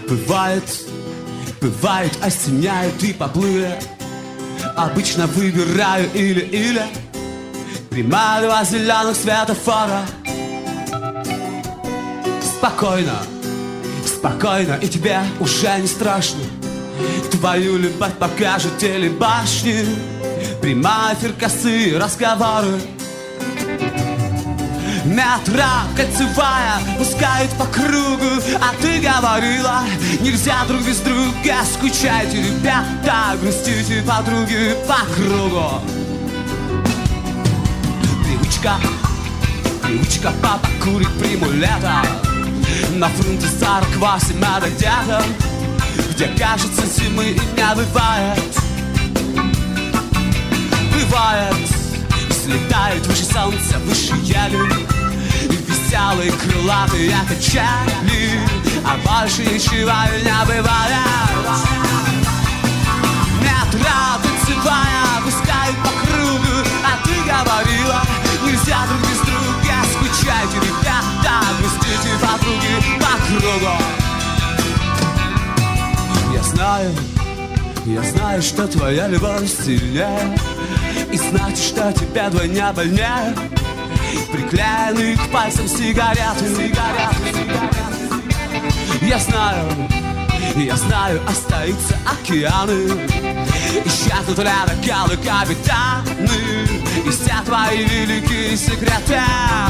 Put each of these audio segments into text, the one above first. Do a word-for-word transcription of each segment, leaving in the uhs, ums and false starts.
Бывает, бывает, осеняют и поплыли. Обычно выбираю или-или. Прямая два зеленых светофора. Спокойно, спокойно, и тебе уже не страшно. Твою любовь покажут телебашни. Прямой эфир, косые разговоры. Метра кольцевая пускают по кругу. А ты говорила, нельзя друг без друга. Скучайте, ребята, грустите, подруги, по кругу. Привычка, привычка, папа курит приму лето. На фронте сорок восемь это где-то, где, кажется, зимы и не бывает. Бывает, слетает выше солнца, выше ели. Веселые крылатые качели, а больше ничего не бывает. Метра танцевая пускают по кругу. А ты говорила, нельзя друг без друга. Скучайте, ребята, грустите, подруги, по кругу. Я знаю, я знаю, что твоя любовь сильнее, и значит, что тебе вдвойне больнее. Приклеены к пальцам сигареты, сигареты, сигареты. Я знаю, я знаю, остаются океаны, исчезнут ледоколы, капитаны, и все твои великие секреты.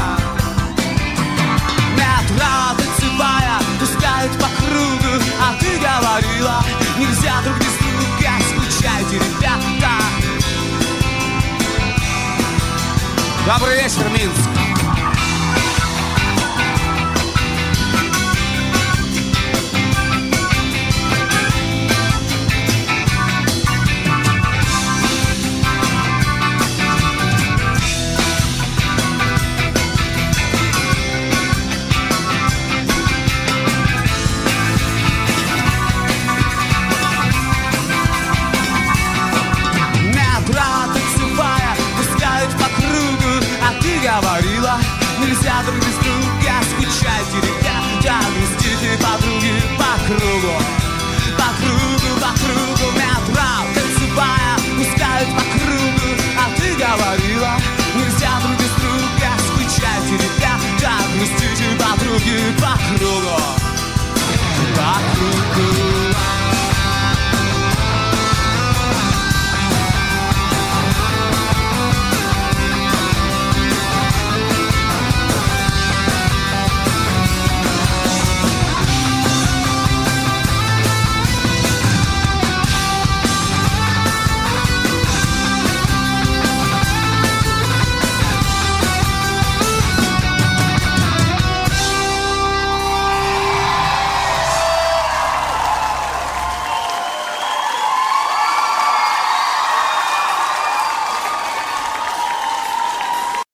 Метро танцевая пускают по кругу. А ты говорила, нельзя друг без друга. Скучайте, ребята. Добрый вечер, Минск.